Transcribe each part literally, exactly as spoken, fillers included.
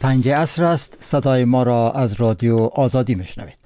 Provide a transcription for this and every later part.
پنج عصر است. صدای ما را از رادیو آزادی میشنوید.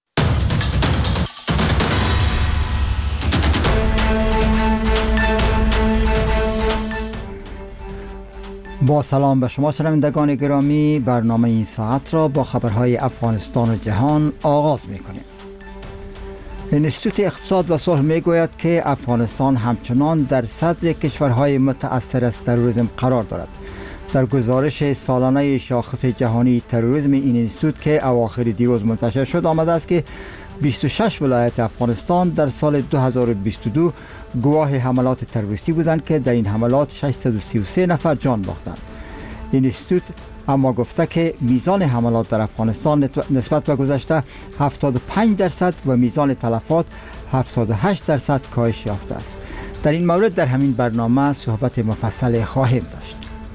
با سلام به شما شنوندگان گرامی، برنامه این ساعت را با خبرهای افغانستان و جهان آغاز می‌کنیم. انستیتوت اقتصاد و صلح میگوید که افغانستان همچنان در صدر کشورهای متأثر از تروریسم قرار دارد. در گزارش سالانه شاخص جهانی تروریسم این انستیتوت که اواخر دیروز منتشر شد آمده است که بیست و شش ولایت افغانستان در سال دو هزار و بیست و دو گواه حملات تروریستی بودند که در این حملات ششصد و سی و سه نفر جان باختند. این انستیتوت اما گفته که میزان حملات در افغانستان نسبت به گذشته هفتاد و پنج درصد و میزان تلفات هفتاد و هشت درصد کاهش یافته است. در این مورد در همین برنامه صحبت مفصل خواهیم داشت.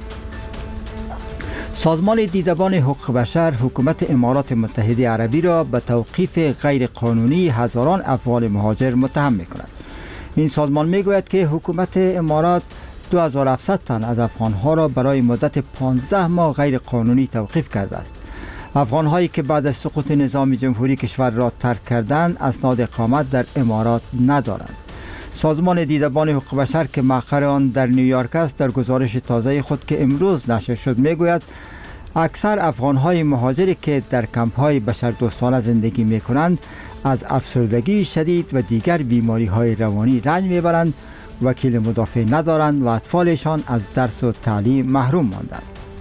سازمان دیدبان حقوق بشر حکومت امارات متحده عربی را به توقیف غیر قانونی هزاران افغان مهاجر متهم می‌کند. این سازمان میگوید که حکومت امارات دو هزار و هفتصد تن از افغان‌ها را برای مدت پانزده ماه غیر قانونی توقیف کرده است. افغان‌هایی که بعد از سقوط نظام جمهوری کشور را ترک کردند اسناد اقامت در امارات ندارند. سازمان دیدبان حقوق بشر که مقر آن در نیویورک است در گزارش تازه خود که امروز نشر شد میگوید اکثر افغان‌های مهاجری که در کمپ‌های بشردوستانه زندگی می‌کنند از افسردگی شدید و دیگر بیماری‌های روانی رنج می‌برند، وکیل مدافع ندارند و اطفالشان از درس و تعلیم محروم ماندند.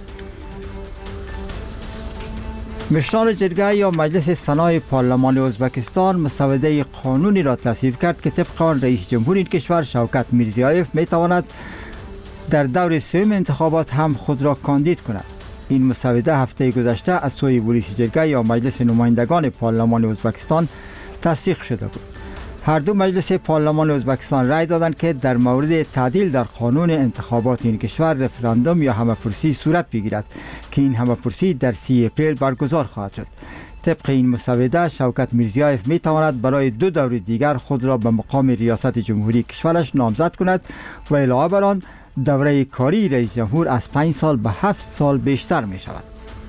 مشران جرگه یا مجلس سنای پارلمان ازبکستان مسوده قانونی را تصویب کرد که طبق آن رئیس جمهور این کشور شوکت میرزیایف میتواند در دور سوم انتخابات هم خود را کاندید کند. این مسوده هفته گذشته از سوی رئیس جرگه یا مجلس نمایندگان پارلمان ازبکستان تصدیق شده بود. هر دو مجلس پارلمان ازبکستان رأی دادند که در مورد تعدیل در قانون انتخابات این کشور رفراندوم یا همه‌پرسی صورت بگیرد که این همه‌پرسی در سی اپریل برگزار خواهد شد. طبق این مسوده شوکت میرزیایف می تواند برای دو دور دیگر خود را به مقام ریاست جمهوری کشورش نامزد کند و علاوه بر آن دوره کاری رئیس جمهور از پنج سال به هفت سال بیشتر می شود.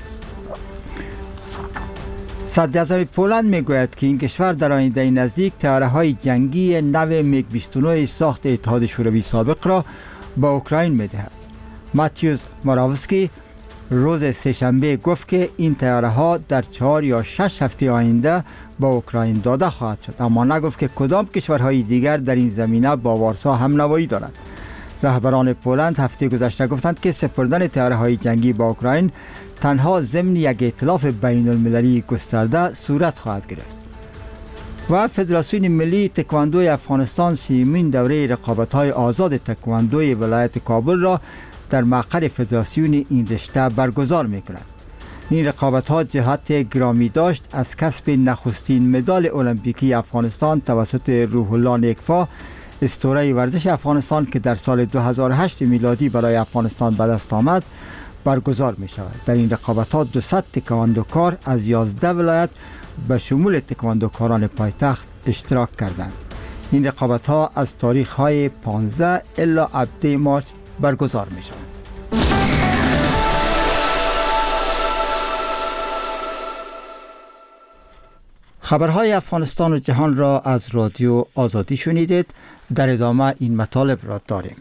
صدراعظم پولند میگوید که این کشور در آینده نزدیک طیاره‌های جنگی نو میگ بیست و نه ساخت اتحاد شوروی سابق را به اوکراین میدهد. ماتیوس موراوسکی روز سه‌شنبه گفت که این طیاره‌ها در چهار یا شش هفته آینده به اوکراین داده خواهد شد، اما نگفت که کدام کشورهای دیگر در این زمینه با وارسا هم نوایی دارند. رهبران پولند هفته گذشته گفتند که سپردن طیاره‌های جنگی به اوکراین تنها ضمن یک ائتلاف بین المللی گسترده صورت خواهد گرفت. و فدراسیون ملی تکواندوی افغانستان سیمین دوره رقابت‌های آزاد تکواندوی ولایت کابل را در مقر فدراسیون این رشته برگزار می‌کند. این رقابت‌ها جهت گرامی داشت از کسب نخستین مدال المپیکی افغانستان توسط روح الله نیکپا، اسطوره ورزش افغانستان که در سال دو هزار و هشت میلادی برای افغانستان به دست آمد برگزار می شود. در این رقابت‌ها دویست تکواندوکار از یازده ولایت به شمول تکواندوکاران پایتخت اشتراک کردند. این رقابت‌ها از تاریخ‌های پانزده الی هفده مارس برگزار می شود. خبرهای افغانستان و جهان را از رادیو آزادی شنیدید. در ادامه این مطالب را داریم.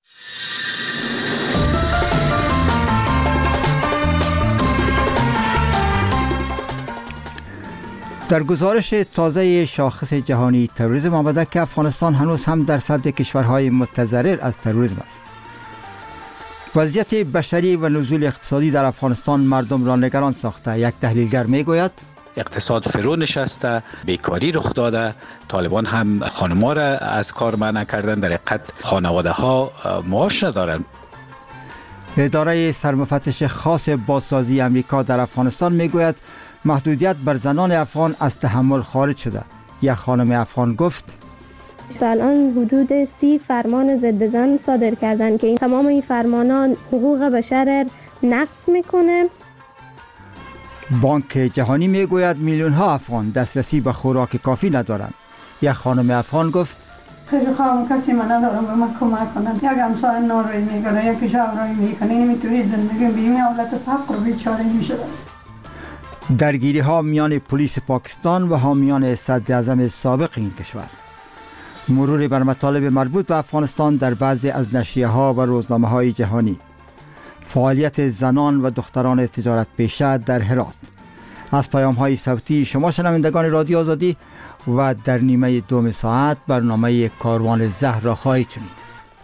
در گزارش تازه شاخص جهانی تروریسم آمده که افغانستان هنوز هم در صدر کشورهای متضرر از تروریسم است. وضعیت بشری و نزول اقتصادی در افغانستان مردم را نگران ساخته. یک تحلیلگر میگوید اقتصاد فرو نشسته، بیکاری رخ داده، طالبان هم خانم‌ها را از کار منع کردن، در حقیقت خانواده ها معاش ندارند. اداره سرمفتش خاص بازسازی امریکا در افغانستان میگوید محدودیت بر زنان افغان از تحمل خارج شده. یک خانم افغان گفت الان حدود سی فرمان ضد زن صادر کردن که این تمام این فرمانان حقوق بشر نقض میکنه. بانک جهانی میگوید میلیون ها افغان دسترسی به خوراک کافی ندارند. یک خانم افغان گفت خیلی خواهم کسی من ندارم به من کمک کنند. یک همسایه نان روی میگره، یکی شب روی میکنه، نمیتونی زندگی به این حالت فقر و بیچاره میشه. درگیری ها میان پلیس پاکستان و حامیان صدر اعظم سابق این کشور. مرور بر مطالب مربوط به افغانستان در بعضی از نشریه ها و روزنامه های جهانی. فعالیت زنان و دختران تجارت پیشه در هرات. از پیام های صوتی شما شنوندگان رادیو آزادی و در نیمه دوم ساعت برنامه کاروان زهر را خواهید شنید.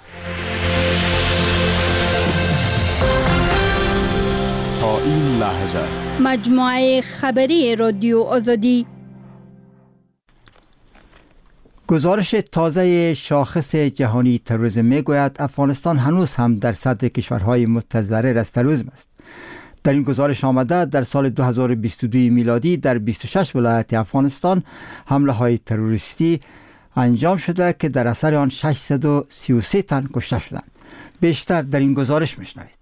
تا این لحظه مجموعه خبری رادیو آزادی. گزارش تازه شاخص جهانی تروریسم میگوید افغانستان هنوز هم در صدر کشورهای متضرر از تروریسم است. در این گزارش آمده در سال دو هزار و بیست و دو میلادی در بیست و شش ولایت افغانستان حمله های تروریستی انجام شده که در اثر آن ششصد و سی و سه تن کشته شدند. بیشتر در این گزارش میشنوید.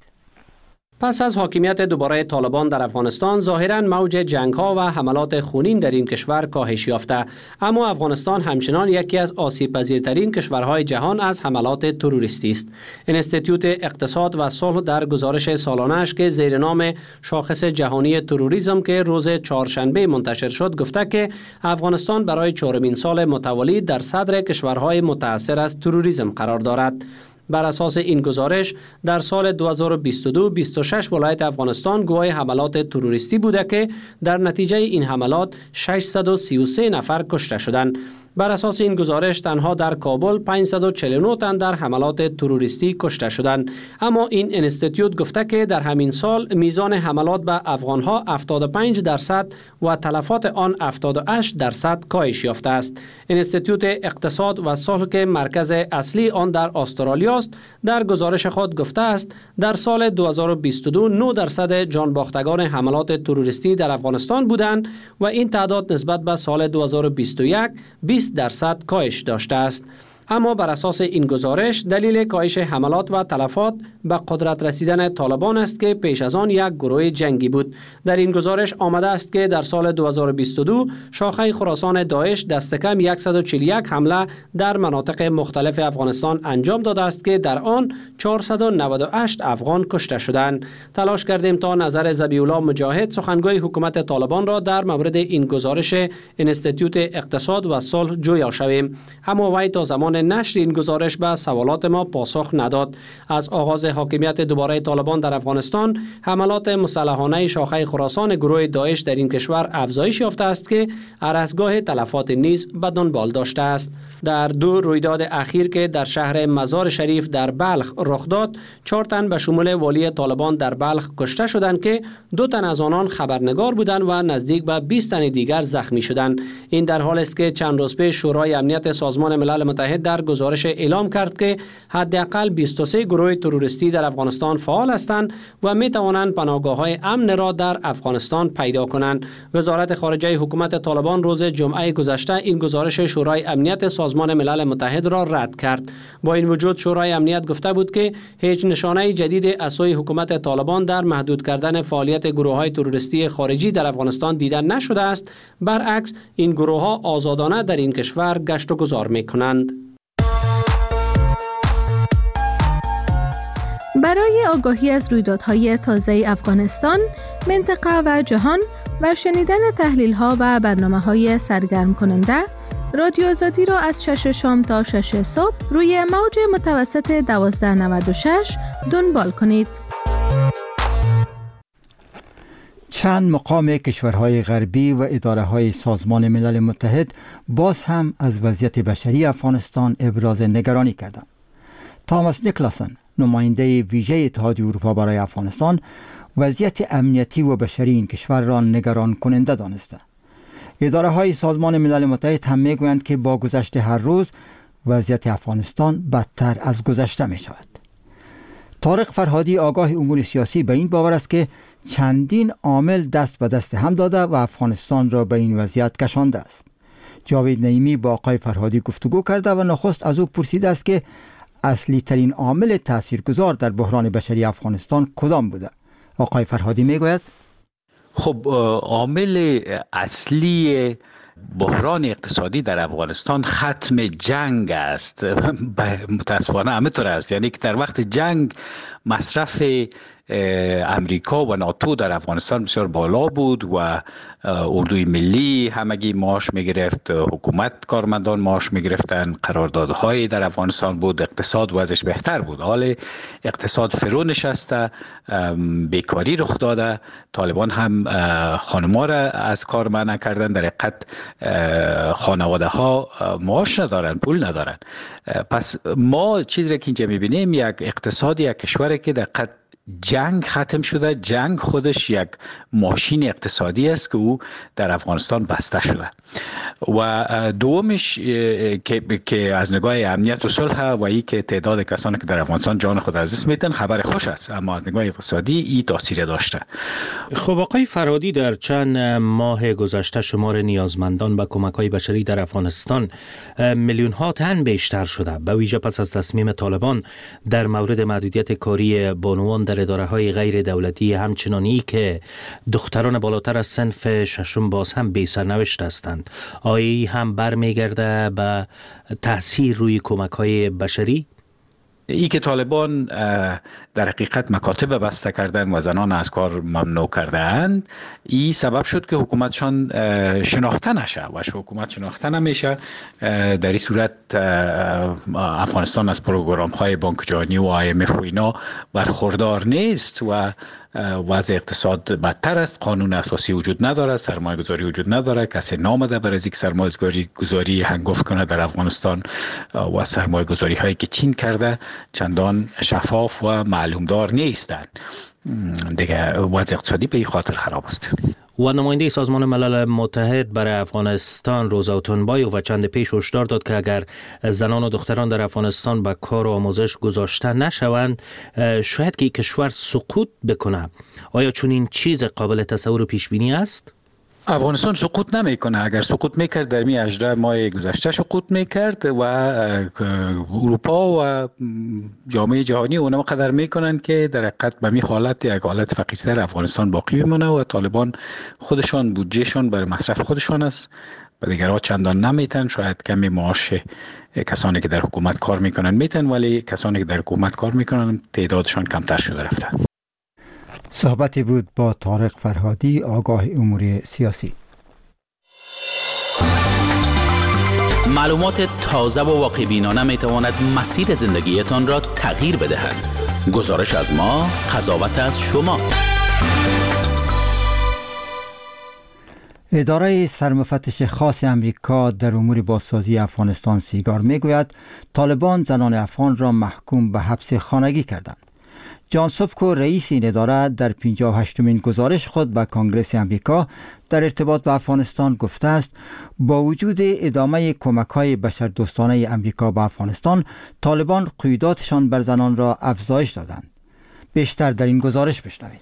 پس از حاکمیت دوباره طالبان در افغانستان ظاهراً موج جنگ‌ها و حملات خونین در این کشور کاهش یافته، اما افغانستان همچنان یکی از آسیب‌پذیرترین کشورهای جهان از حملات تروریستی است. انستیتوت اقتصاد و صلح در گزارش سالانه‌اش که زیر نام شاخص جهانی تروریسم که روز چهارشنبه منتشر شد گفته که افغانستان برای چهارمین سال متوالی در صدر کشورهای متأثر از تروریسم قرار دارد. بر اساس این گزارش در سال دو هزار و بیست و دو بیست و شش ولایت افغانستان گواه حملات تروریستی بوده که در نتیجه این حملات ششصد و سی و سه نفر کشته شدند. بر اساس این گزارش تنها در کابل پانصد و چهل و نه تن در حملات تروریستی کشته شدند، اما این انستیتوت گفته که در همین سال میزان حملات به افغانها هفتاد و پنج درصد و تلفات آن هفتاد و هشت درصد کاهش یافته است. انستیتوت اقتصاد و صلح که مرکز اصلی آن در استرالیا است در گزارش خود گفته است در سال دو هزار و بیست و دو نه درصد جانباختگان حملات تروریستی در افغانستان بودند و این تعداد نسبت به سال دو هزار و بیست و یک بیست درصد کاهش داشته است. اما بر اساس این گزارش دلیل کاهش حملات و تلفات به قدرت رسیدن طالبان است که پیش از آن یک گروه جنگی بود. در این گزارش آمده است که در سال دو هزار و بیست و دو شاخه خراسان داعش دست کم صد و چهل و یک حمله در مناطق مختلف افغانستان انجام داده است که در آن چهارصد و نود و هشت افغان کشته شدند. تلاش کردیم تا نظر ذبیح الله مجاهد سخنگوی حکومت طالبان را در مورد این گزارش انستیتوت اقتصاد و صلح جویا شویم، اما وی تا زمان نشر این گزارش به سوالات ما پاسخ نداد. از آغاز حاکمیت دوباره طالبان در افغانستان حملات مسلحانه شاخه خراسان گروه داعش در این کشور افزایش یافته است که ارزگاه تلفات نیز به دنبال داشته است. در دو رویداد اخیر که در شهر مزار شریف در بلخ رخ داد، چهار تن به شمول والی طالبان در بلخ کشته شدند که دو تن از آنان خبرنگار بودند و نزدیک به بیست تن دیگر زخمی شدند. این در حالی است که چند روز پیش شورای امنیت سازمان ملل متحد در گزارش اعلام کرد که حداقل بیست و سه گروه تروریستی در افغانستان فعال هستند و می توانند پناهگاه‌های امن را در افغانستان پیدا کنند. وزارت خارجه حکومت طالبان روز جمعه گذشته این گزارش شورای امنیت سازمان ملل متحد را رد کرد. با این وجود شورای امنیت گفته بود که هیچ نشانه جدید از سوی حکومت طالبان در محدود کردن فعالیت گروه‌های تروریستی خارجی در افغانستان دیده نشده است. برعکس این گروه‌ها آزادانه در این کشور گشت و گذار می‌کنند. برای آگاهی از رویدادهای تازه افغانستان، منطقه و جهان و شنیدن تحلیل‌ها و برنامه‌های سرگرم کننده، رادیو آزادی را از شش شام تا شش صبح روی موج متوسط دوازده نود و شش دنبال کنید. چند مقام کشورهای غربی و اداره‌های سازمان ملل متحد باز هم از وضعیت بشری افغانستان ابراز نگرانی کردند. تاماس نیکلاسن، نماینده ویژه اتحادیه اروپا برای افغانستان، وضعیت امنیتی و بشری این کشور را نگران کننده دانسته. اداره های سازمان ملل متحد هم میگویند که با گذشت هر روز وضعیت افغانستان بدتر از گذشته می شود. طارق فرهادی آگاه امور سیاسی به این باور است که چندین عامل دست به دست هم داده و افغانستان را به این وضعیت کشانده است. جاوید نعیمی با آقای فرهادی گفتگو کرده و نخست از او پرسیده است که اصلی ترین عامل تاثیرگذار در بحران بشری افغانستان کدام بوده؟ آقای فرهادی میگوید خب عامل اصلی بحران اقتصادی در افغانستان ختم جنگ است. متاسفانه همینطور است، یعنی که در وقت جنگ مصرف امریکا و ناتو در افغانستان بسیار بالا بود و اردوی ملی همگی معاش میگرفت، حکومت کارمندان معاش میگرفتن، قراردادهای در افغانستان بود، اقتصاد وضعش بهتر بود. حال اقتصاد فرو نشسته، بیکاری رخ داده، طالبان هم خانما را از کار منع کردن، در حقیقت خانواده ها معاش ندارن، پول ندارن. پس ما چیزی را که اینجا میبینیم یک اقتصاد یک کشوری که در حقیقت جنگ ختم شده، جنگ خودش یک ماشین اقتصادی است که او در افغانستان بسته شده. و دومش که که از نگاه امنیت و صلح و ای که تعداد کسانی که در افغانستان جان خود از دست میدن خبر خوش است، اما از نگاه اقتصادی این تاثیر داشته. خب آقای فرهادی، در چند ماه گذشته شمار نیازمندان به کمک‌های بشری در افغانستان میلیون ها تن بیشتر شده، به ویژه پس از تصمیم طالبان در مورد محدودیت کاری بانوان در اداره‌های غیر دولتی، همچنانی که دختران بالاتر از صنف ششم باز هم بی سرنوشت هستند. آیا هم برمیگرده به تاثیر روی کمک‌های بشری؟ ای که طالبان در حقیقت مکاتب بسته کردن و زنان از کار ممنوع کردند، این سبب شد که حکومتشان شناخته نشه و حکومت شناخته نمیشه. در این صورت افغانستان از پروگرام های بانک جهانی و آی ام اف و اینا برخوردار نیست و وضع اقتصاد بدتر است. قانون اساسی وجود نداره، سرمایه گذاری وجود نداره، کسی نامده برای اینکه سرمایه گذاری هنگفت کنه در افغانستان و سرمایه گذاری هایی که چین کرده چندان شفاف و معلومدار نیستند. دیگه وضع اقتصادی به این خاطر خراب است. و نماینده سازمان ملل متحد برای افغانستان روزا اوتونبایوف و چند پیش هشدار داد که اگر زنان و دختران در افغانستان به کار و آموزش گذاشته نشوند، شاید که کشور سقوط بکنه. آیا چون این چیز قابل تصور و پیش بینی است؟ افغانستان سقوط نمیکنه. اگر سقوط میکرد در می هجده ماه گذشته سقوط میکرد و اروپا و جامعه جهانی اونم قدر میکنن که در حقیقت به می حالت یک حالت فقیرتر افغانستان باقی بمونه و طالبان خودشان بودجهشان برای مصرف خودشان است و دیگرها چندان نمیتن. شاید کمی معاش کسانی که در حکومت کار میکنن میتن، ولی کسانی که در حکومت کار میکنن تعدادشان کمتر شده رفته. صحبتی بود با طارق فرهادی، آگاه امور سیاسی. معلومات تازه و واقع بینانه می تواند مسیر زندگیتان را تغییر بدهد. گزارش از ما، قضاوت از شما. اداره سرمفتش خاص امریکا در امور بازسازی افغانستان سیگار میگوید طالبان زنان افغان را محکوم به حبس خانگی کردند. جان سوبکو رئیس این اداره در پنجاه و هشتمین گزارش خود به کنگره امریکا در ارتباط به افغانستان گفته است با وجود ادامه کمک‌های بشردوستانه امریکا به افغانستان، طالبان قیوداتشان بر زنان را افزایش دادند. بیشتر در این گزارش بشنوید.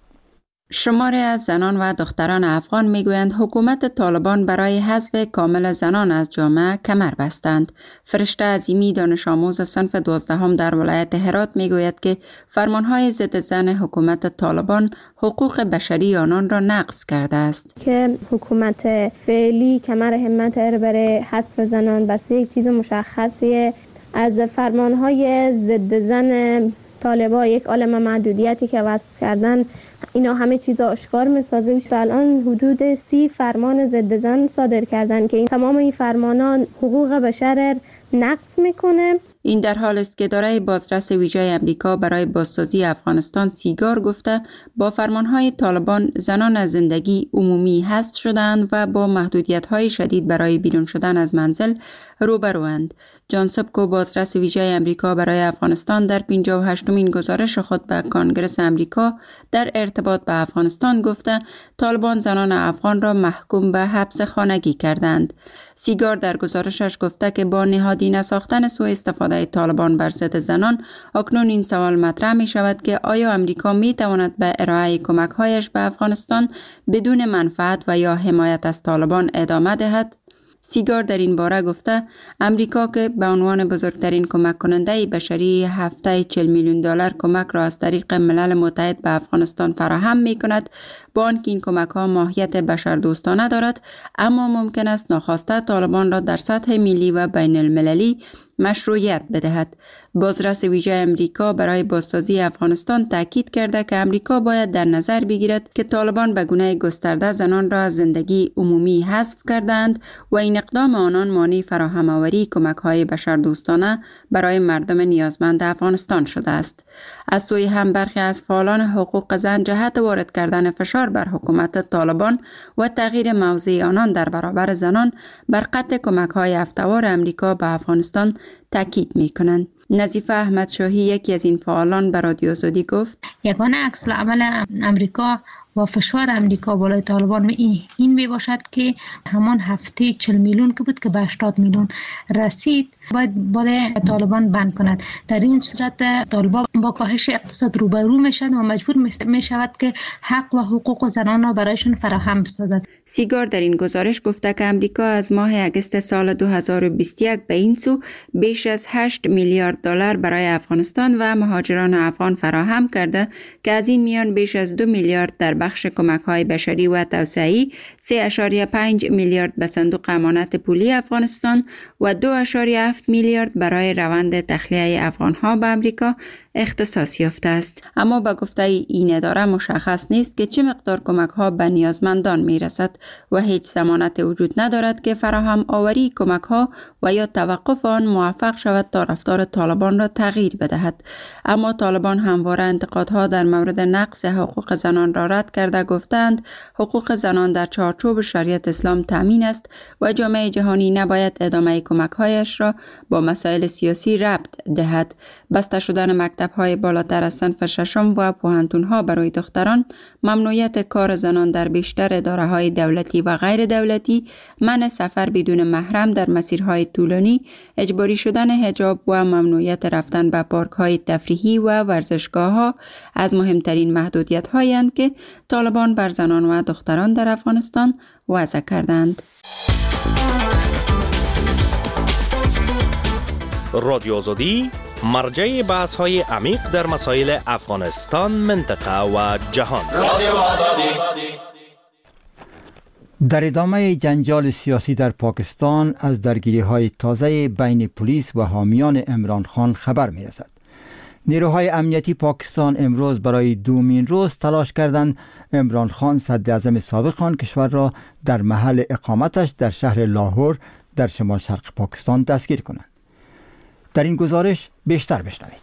شماری از زنان و دختران افغان میگویند حکومت طالبان برای حذف کامل زنان از جامعه کمر بستند. فرشته عظیمی دانش آموز صنف دوازدهم در ولایت هرات میگوید که فرمانهای ضد زن حکومت طالبان حقوق بشری آنان را نقض کرده است. که حکومت فعلی کمر همت ار برای حذف زنان بس یک چیز مشخصیه. از فرمانهای ضد زن طالبا یک عالم محدودیتی که وصف کردن، اینا همه چیزا آشکار میسازه. و الان حدود سی فرمان ضد زن صادر کردن که این تمام این فرمانان حقوق بشر نقض میکنه. این در حال است که اداره بازرس ویژه امریکا برای بازسازی افغانستان سیگار گفته با فرمانهای طالبان زنان از زندگی عمومی حذف شدند و با محدودیت‌های شدید برای بیرون شدن از منزل روبروند. جان سوبکو بازرس ویژه امریکا برای افغانستان در پنجاه و هشتمین گزارش خود به کنگره امریکا در ارتباط به افغانستان گفته طالبان زنان افغان را محکوم به حبس خانگی کردند. سیگار در گزارشش گفته که با نهادینه ساختن سوء استفاده طالبان بر ضد زنان، اکنون این سوال مطرح می شود که آیا امریکا می تواند به ارائه کمک‌هایش به افغانستان بدون منفعت و یا حمایت از طالبان ادامه دهد؟ سیگار در این باره گفته امریکا که به عنوان بزرگترین کمک کننده بشری هفته چهل میلیون دلار کمک را از طریق ملل متحد به افغانستان فراهم می کند، با آنکه این کمک ها ماهیت بشردوستانه دارد، اما ممکن است ناخواسته طالبان را در سطح ملی و بین المللی مشروعیت بدهد. بازرس ویژه امریکا برای بازسازی افغانستان تاکید کرده که امریکا باید در نظر بگیرد که طالبان به گونه گسترده زنان را از زندگی عمومی حذف کردند و این اقدام آنان مانع فراهم آوری کمک‌های بشردوستانه برای مردم نیازمند افغانستان شده است. از سوی هم برخی از فعالان حقوق زن جهت وارد کردن فشار بر حکومت طالبان و تغییر موضع آنان در برابر زنان بر قطع کمک‌های هفته‌وار امریکا به افغانستان تاکید می‌کنند. نظیفه احمد شاهی یکی از این فعالان به رادیو آزادی گفت: یگانه عکس العمل امریکا و فشار امریکا بالای طالبان و این این می باشد که همان هفته چهل میلیون که بود که به هشتاد میلیون رسید باید بالای طالبان بند کند. در این صورت طالبان با کاهش اقتصاد روبرو می شود و مجبور می شود که حق و حقوق زنان را برایشان فراهم بسازد. سیگار در این گزارش گفته که امریکا از ماه اگست سال دو هزار و بیست و یک به این سو بیش از هشت میلیارد دلار برای افغانستان و مهاجران افغان فراهم کرده که از این میان بیش از دو میلیارد در بخش کمک‌های بشری و توسعه‌ای، سه و پنج میلیارد به صندوق امانت پولی افغانستان و دو و هفت میلیارد برای روند تخلیه افغان‌ها به امریکا اختصاص یافته است. اما با گفته این اداره مشخص نیست که چه مقدار کمک‌ها به نیازمندان می‌رسد و هیچ ضمانت وجود ندارد که فراهم آوری کمک‌ها و یا توقف آن موفق شود تا رفتار طالبان را تغییر بدهد. اما طالبان همواره انتقادها در مورد نقض حقوق زنان را رد کرده گفتند حقوق زنان در چارچوب شریعت اسلام تامین است و جامعه جهانی نباید ادامه کمک‌هایش را با مسائل سیاسی ربط دهد. بسته شدن مکتب‌های بالاتر از صنف ششم و پوهنتون‌ها برای دختران، ممنوعیت کار زنان در بیشتر اداره‌های دولتی و غیر دولتی، منع سفر بدون محرم در مسیرهای طولانی، اجباری شدن حجاب و ممنوعیت رفتن به پارک‌های تفریحی و ورزشگاه‌ها از مهمترین محدودیت‌هایی اند که طالبان بر زنان و دختران در افغانستان وضع کردند. رادیو آزادی مرجع بحث های عمیق در مسائل افغانستان، منطقه و جهان. رادیو آزادی. در ادامه جنجال سیاسی در پاکستان از درگیری های تازه بین پلیس و حامیان عمران خان خبر می رسد. نیروهای امنیتی پاکستان امروز برای دومین روز تلاش کردند عمران خان صدر اعظم سابق آن کشور را در محل اقامتش در شهر لاهور در شمال شرق پاکستان دستگیر کنند. در این گزارش بیشتر بشنوید.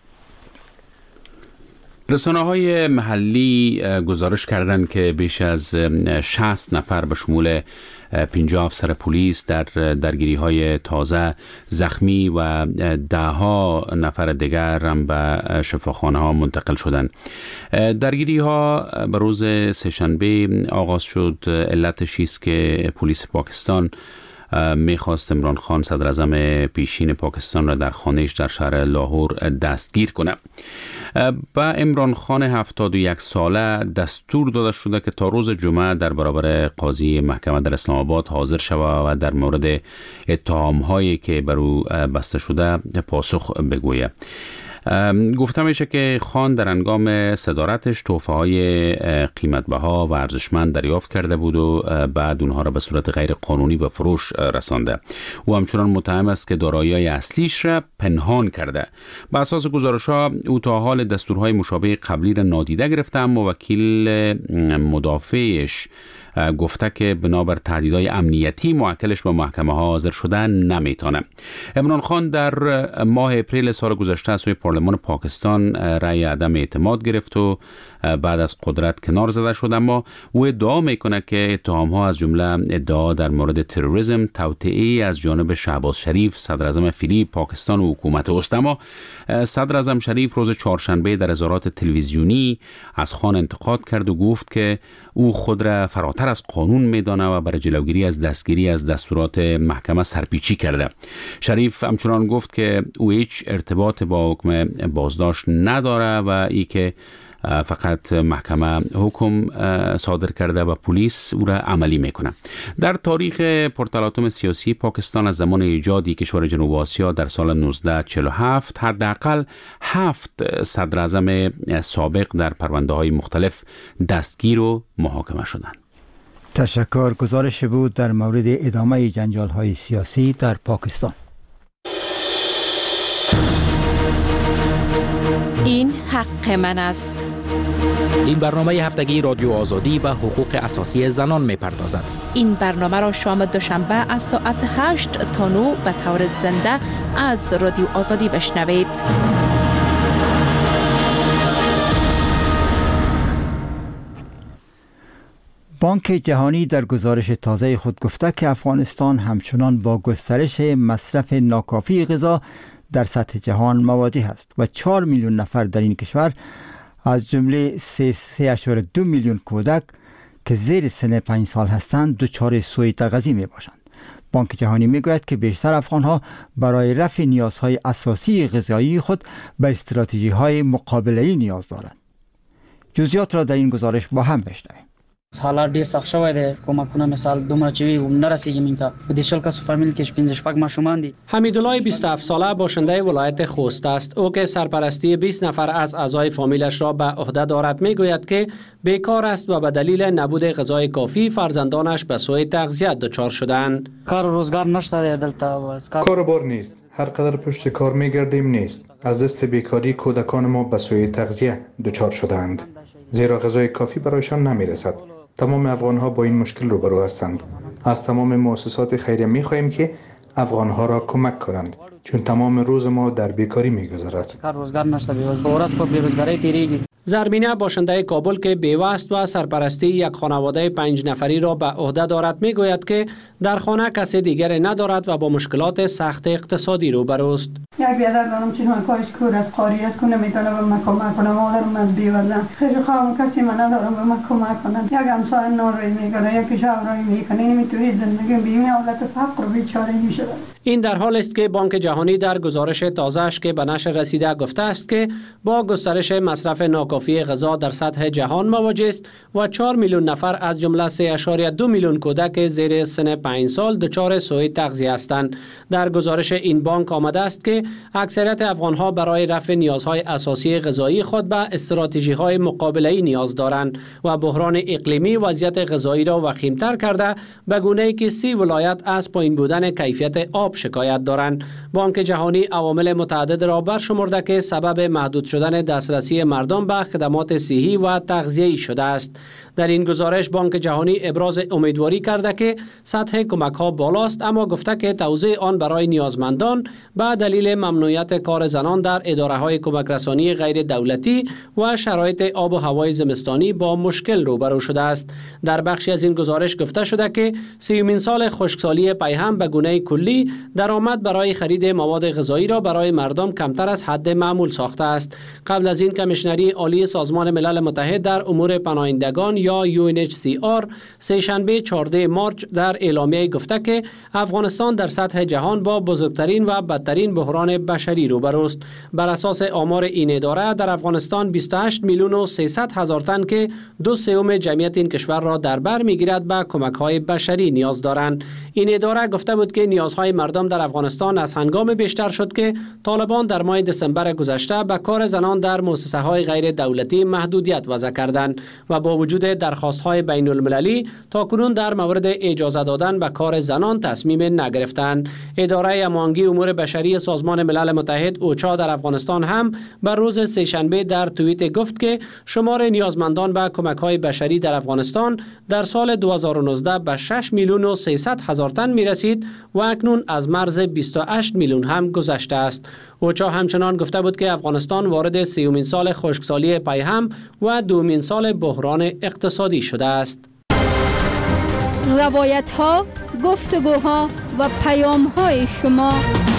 رسانه‌های محلی گزارش کردند که بیش از شصت نفر به شمول پنجاه افسر پلیس در درگیری‌های تازه زخمی و ده ها نفر دیگر هم به شفاخانه‌ها منتقل شدند. درگیری‌ها به روز سه‌شنبه آغاز شد. علتش است که پلیس پاکستان میخواست عمران خان صدر اعظم پیشین پاکستان را در خانه‌اش در شهر لاهور دستگیر کنه. با عمران خان هفتاد و یک ساله دستور داده شده که تا روز جمعه در برابر قاضی محکمه در اسلام آباد حاضر شود و در مورد اتهام‌هایی که بر او بسته شده پاسخ بگوید. گفته میشه که خان در هنگام صدارتش تحفه‌های قیمت‌بها و ارزشمند دریافت کرده بود و بعد اونها را به صورت غیر قانونی به فروش رسانده. او همچنان متهم است که دارایی‌های اصلیش را پنهان کرده. بر اساس گزارش‌ها او تا حال دستورهای مشابه قبلی را نادیده گرفته، اما وکیل مدافعش گفته که بنابر تهدیدهای امنیتی موکلش به محکمه ها حاضر شدن نمیتونه. عمران خان در ماه اپریل سال گذشته از سوی پارلمان پاکستان رأی عدم اعتماد گرفت و بعد از قدرت کنار زده شد، اما او ادعا میکنه که اتهام ها از جمله ادعا در مورد تروریسم، توطئه از جانب شهباز شریف صدر اعظم فعلی پاکستان و حکومت است. اما صدر اعظم شریف روز چهارشنبه در اظهارات تلویزیونی از خان انتقاد کرد و گفت که او خود را فراتر از قانون میدانه و برای جلوگیری از دستگیری از دستورات محکمه سرپیچی کرده. شریف همچنان گفت که او هیچ ارتباط با حکم بازداشت نداره و ای که فقط محکمه حکم صادر کرده و پلیس او را عملی میکنه. در تاریخ پرتلاطم سیاسی پاکستان از زمان ایجاد کشور جنوب آسیا در سال نوزده چهل و هفت حداقل هفت صدر اعظم سابق در پرونده های مختلف دستگیر و محاکمه شدند. تشکر. گزارش بود در مورد ادامه جنجال های سیاسی در پاکستان. این حق من است. این برنامه هفتگی رادیو آزادی و حقوق اساسی زنان می پردازد. این برنامه را شام دوشنبه از ساعت هشت تا نه به طور زنده از رادیو آزادی بشنوید. بانک جهانی در گزارش تازه خود گفته که افغانستان همچنان با گسترش مصرف ناکافی غذا در سطح جهان مواجه است و چهار میلیون نفر در این کشور از جمله سه اشاره دو میلیون کودک که زیر سن پنج سال هستند دچار سوء تغذیه می باشند. بانک جهانی می گوید که بیشتر افغانها برای رفع نیازهای اساسی غذایی خود به استراتژی های مقابله‌ای نیاز دارند. جزئیات را در این گزارش با هم بشنویم. حالات ډیر سخت شوی دی، کومکونه مثال دومره چې وي نرسیږي مونږ ته. په دې شل کسو فامیل کې پنځه شپږ ماشومان دي. حمیدالله بیست و هفت ساله باشنده ولایت خوست است. او که سرپرستی بیست نفر از اعضای فامیلش را به عهده دارد میگوید که بیکار است و به دلیل نبود غذای کافی فرزندانش به سوء تغذیه دچار شدند. کار و روزگار نشته دلته. کار و بار نیست. هر قدر پشت کار میگردیم نیست. از دست بیکاری کودکان ما به سوء تغذیه دچار شدند. زیرا غذای کافی برایشان نمیرسد. تمام افغان‌ها با این مشکل روبرو هستند. از تمام مؤسسات خیریه می‌خواهیم که افغان‌ها را کمک کنند، چون تمام روز ما در بیکاری می‌گذرد. کار روزگار نشته، بی‌روزگاری په بی‌روزگاری تیریږي. زرمینه باشنده کابل که بیوست و سرپرستی یک خانواده پنج نفری را به عهده دارد میگوید که در خانه کسی دیگر ندارد و با مشکلات سخت اقتصادی روبروست. یک بیادر دارم چون های پایش کور از قاری است که نمیتونه به من کمک کنم. مادرم از بیوزم خیلی خواهم کسی من ندارم به من کمک کنم. یک همسایه ناروی میکنه، یکی شبرایی میکنه. نمیتونی زندگی بیمی حالت فقر و بیچاره میشود. این در حال است که بانک جهانی در گزارش تازه‌اش که به نشر رسیده گفته است که با گسترش مصرف ناکافی غذا در سطح جهان مواجه است و چهار میلیون نفر از جمله سه اشاره دو میلیون کودک زیر سن پنج سال دچار سوء تغذیه هستند. در گزارش این بانک آمده است که اکثریت افغان‌ها برای رفع نیازهای اساسی غذایی خود به استراتژی‌های مقابله‌ای نیاز دارند و بحران اقلیمی وضعیت غذایی را وخیم‌تر کرده به گونه‌ای که سی ولایت از پایین بودن کیفیت آب شکایت دارند. بانک جهانی عوامل متعدد را برشمرده که سبب محدود شدن دسترسی مردم به خدمات صحی و تغذیه‌ای شده است. در این گزارش بانک جهانی ابراز امیدواری کرده که سطح کمک‌ها بالاست، اما گفته که توزیع آن برای نیازمندان به دلیل ممنوعیت کار زنان در اداره‌های کمک رسانی غیر دولتی و شرایط آب و هوای زمستانی با مشکل روبرو شده است. در بخشی از این گزارش گفته شده که سیومین سال خشکسالی پیهم به گونه کلی درآمد برای خرید مواد غذایی را برای مردم کمتر از حد معمول ساخته است. قبل از این کمیشنری عالی سازمان ملل متحد در امور پناهندگان یا یو ان اچ سی آر سه شنبه چهاردهم مارس در اعلامیه گفته که افغانستان در سطح جهان با بزرگترین و بدترین بحران بشری روبروست. بر اساس آمار این اداره در افغانستان بیست و هشت میلیون و سیصد هزار تن که دو سوم جمعیت این کشور را در بر میگیرد به کمک‌های بشری نیاز دارند. این اداره گفته بود که نیازهای مردم در افغانستان از هنگام بیشتر شد که طالبان در ماه دسامبر گذشته به کار زنان در مؤسسه‌های غیر دولتی محدودیت وضع کردند و با وجود درخواست‌های بین المللی تاکنون در مورد اجازه دادن به کار زنان تصمیم نگرفتند. اداره هماهنگی امور بشری سازمان ملل متحد اوچا در افغانستان هم بر روز سه‌شنبه در توییت گفت که شمار نیازمندان به کمک‌های بشری در افغانستان در سال دو هزار و نوزده به شش میلیون و سیصد هزار تن می‌رسید و اکنون از مرز بیست و هشت میلیون هم گذشته است. اوچا همچنان گفته بود که افغانستان وارد سیومین سال خشکسالی پیهم و دومین سال بحران اقتصادی شده است. روایت ها، گفتگوها و پیام های شما.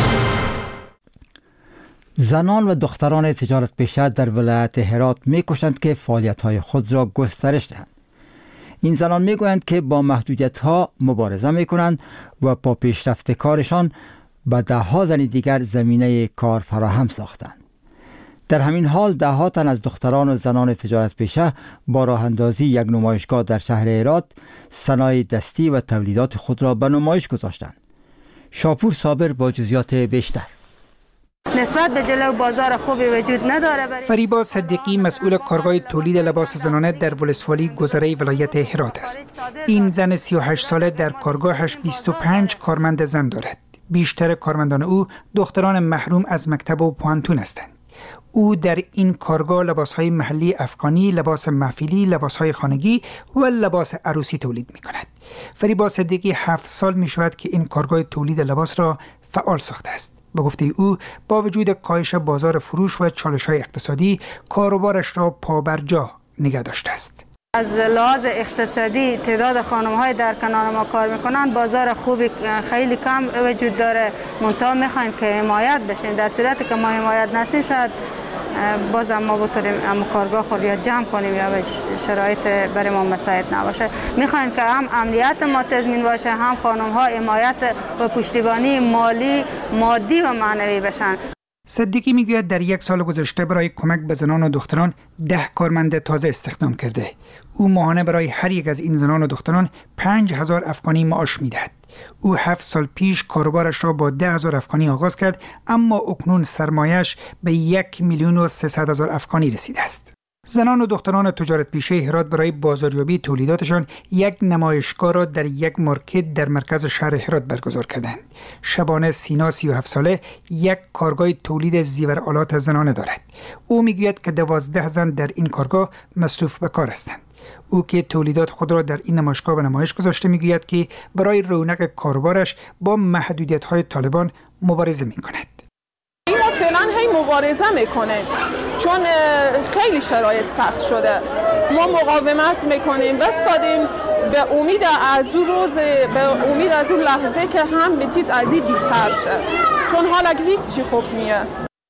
زنان و دختران تجارت پیشه در ولایت هرات می کوشند که فعالیت های خود را گسترش دهند. این زنان می گویند که با محدودیت ها مبارزه می کنند و با پیشرفت کارشان به ده ها زن دیگر زمینه کار فراهم ساختند. در همین حال ده ها تن از دختران و زنان تجارت پیشه با راه اندازی یک نمایشگاه در شهر هرات صنایع دستی و تولیدات خود را به نمایش گذاشتند. شاپور صابر با جزئیات بیشتر. نسبت به جلو بازار خوبی وجود نداره. فریبا صدیقی مسئول کارگاه تولید لباس زنانه در ولسوالی گذره ولایت هرات است. این زن سی و هشت ساله در کارگاهش بیست و پنج کارمند زن دارد. بیشتر کارمندان او دختران محروم از مکتب و پوانتون هستند. او در این کارگاه لباسهای محلی افغانی، لباس محفلی، لباسهای خانگی و لباس عروسی تولید می کند. فریبا صدیقی هفت سال می شود که این کارگاه تولید لباس را فعال ساخته است. به گفته او با وجود کاهش بازار فروش و چالش‌های اقتصادی کاروبارش را پابرجا نگه داشته است. از لحاظ اقتصادی تعداد خانم‌های در کنار ما کار میکنن، بازار خوبی خیلی کم وجود داره. منتها میخوایم که حمایت بشیم. در صورتی که ما حمایت نشیم شاید باز ما بتونیم اما کارگاه خود یا جمع کنیم یا شرایط برای ما مساعد نباشه. میخوایم که هم امنیت ما تضمین باشه، هم خانم‌ها حمایت و پشتیبانی مالی، مادی و معنوی بشن. صدیقی میگوید در یک سال گذشته برای کمک به زنان و دختران ده کارمند تازه استخدام کرده. او ماهانه برای هر یک از این زنان و دختران پنج هزار افغانی معاش میدهد. او هفت سال پیش کاروبارش را با ده هزار افغانی آغاز کرد، اما اکنون سرمایش به یک میلیون و سیصد هزار افغانی رسیده است. زنان و دختران تجارت پیشه هرات برای بازاریابی تولیداتشان یک نمایشگاه را در یک مارکت در مرکز شهر هرات برگزار کردند. شبانه سینا سی و هفت ساله یک کارگاه تولید زیورآلات زنانه دارد. او میگوید که دوازده زن در این کارگاه مصروف به کار هستند. او که تولیدات خود را در این نمایشگاه به نمایش گذاشته میگوید که برای رونق کاروبارش با محدودیت‌های طالبان مبارزه می‌کند. ما فعلا هی مبارزه میکنیم چون خیلی شرایط سخت شده. ما مقاومت میکنیم، بستادیم به امید از اون روز، به امید از اون لحظه که هم به چیز از این بی‌تر شه، چون حالا هیچ چی خوب نیه.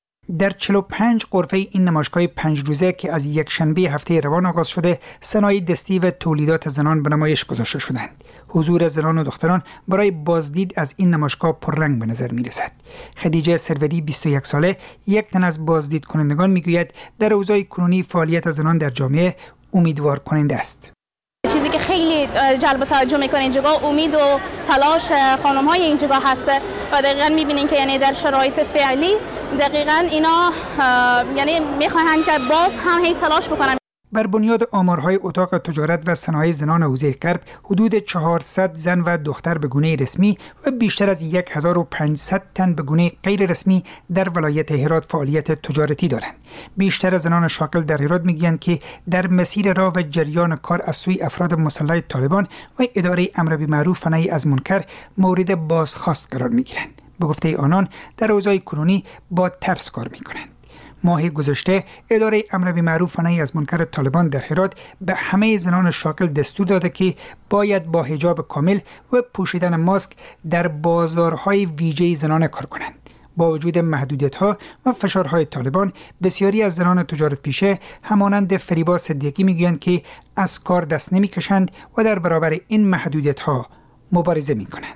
در چهل و پنج غرفه این نمایشگاه پنج روزه که از یک شنبه هفته روان آغاز شده، صنایع دستی و تولیدات زنان به نمایش گذاشته شدند. حضور زنان و دختران برای بازدید از این نمایشگاه پررنگ به نظر می رسد. خدیجه سروری بیست و یک ساله یک تن از بازدید کنندگان می گوید در اوضاع کنونی فعالیت زنان در جامعه امیدوار کننده است. چیزی که خیلی جلب توجه میکنه اینجا امید و تلاش خانم های اینجا هست و دقیقاً میبینین که یعنی در شرایط فعلی دقیقاً اینا یعنی میخواهند که باز هم هی تلاش بکنن. بر بنیاد آمارهای اتاق تجارت و صنایع زنان حوزه کرب، حدود چهارصد زن و دختر به گونه رسمی و بیشتر از هزار و پانصد تن به گونه غیر رسمی در ولایت هرات فعالیت تجارتی دارند. بیشتر زنان شاغل در هرات میگویند که در مسیر راه و جریان کار از سوی افراد مسلح طالبان و اداره امر بالمعروف و نهی از منکر مورد بازخواست قرار میگیرند. به گفته آنان در اوضاع کنونی با ترس کار میکنند. ماه گذشته اداره امر بالمعروف و نهی از منکر طالبان در هرات به همه زنان شاغل دستور داده که باید با حجاب کامل و پوشیدن ماسک در بازارهای ویژه زنانه کار کنند. با وجود محدودیت‌ها و فشارهای طالبان، بسیاری از زنان تجارت پیشه همانند فریبا صدیقی میگویند که از کار دست نمیکشند و در برابر این محدودیت‌ها مبارزه میکنند.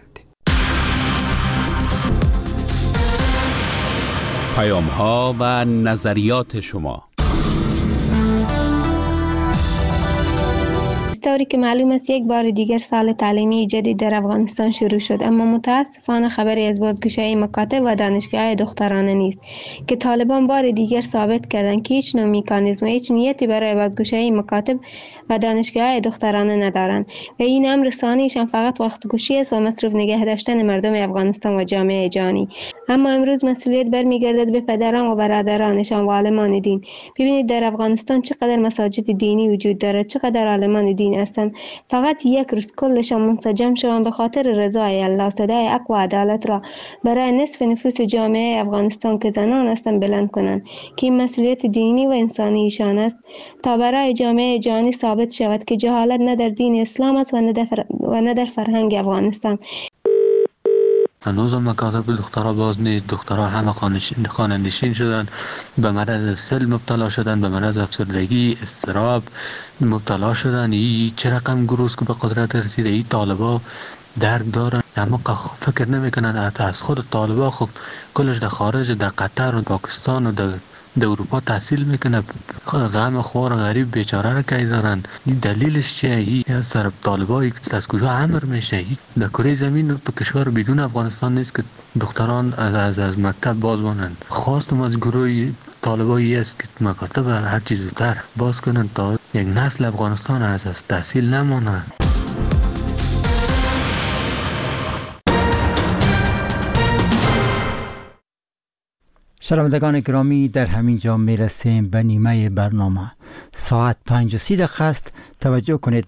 پیام ها و نظریات شما. طوری که معلوم است یک بار دیگر سال تعلیمی جدید در افغانستان شروع شد، اما متاسفانه خبری از بازگشایی مکاتب و دانشگاه‌های دخترانه نیست که طالبان بار دیگر ثابت کردند که هیچ نوع مکانیزم و هیچ نیتی برای بازگشایی مکاتب و دانشگاه‌های دخترانه ندارند و این امر ثانیشان فقط وقت گوشی است و مصروف نگه داشتن مردم افغانستان و جامعه جهانی. اما امروز مسئولیت برمیگردد به پدران و برادرانشان و عالمان دین. ببینید در افغانستان چقدر مساجد دینی وجود دارد، چقدر عالمان دین هستند. فقط یک روز کلشان منسجم شوند به خاطر رضای الله، صدای حق و عدالت را برای نصف نفوس جامعه افغانستان که زنان هستند بلند کنند که این مسئولیت دینی و انسانی ایشان است تا برای جامعه جهانی ثابت شود که جهالت نه در دین اسلام است و نه در, فر... و نه در فرهنگ افغانستان. هنوز هم مکاتب دخترها باز نیست. دخترها همه خانه‌نشین شدن، به مرض سل مبتلا شدن، به مرض افسردگی، اضطراب مبتلا شدن. این چه رقم گروز که به قدرت رسیده، این طالبا درک دارن اما فکر نمیکنن حتی از خود طالبا خود کلش در خارج، در قطر و پاکستان و در در اروپا تحصیل میکنه، غم خوار غریب بیچاره را که دارن. این دلیلش چیه؟ این از طرف طالبای از کجا امر میشه؟ در کره زمین تو کشور بدون افغانستان نیست که دختران از از, از مکتب باز مانند. خواستم از گروه طالبایی است که مکاتب هر چیز زودتر باز کنند تا یک نسل افغانستان از از تحصیل نمانند. شنوندگان گرامی، در همین جا میرسیم به نیمه برنامه. ساعت پنج و سی دقیقه است. توجه کنید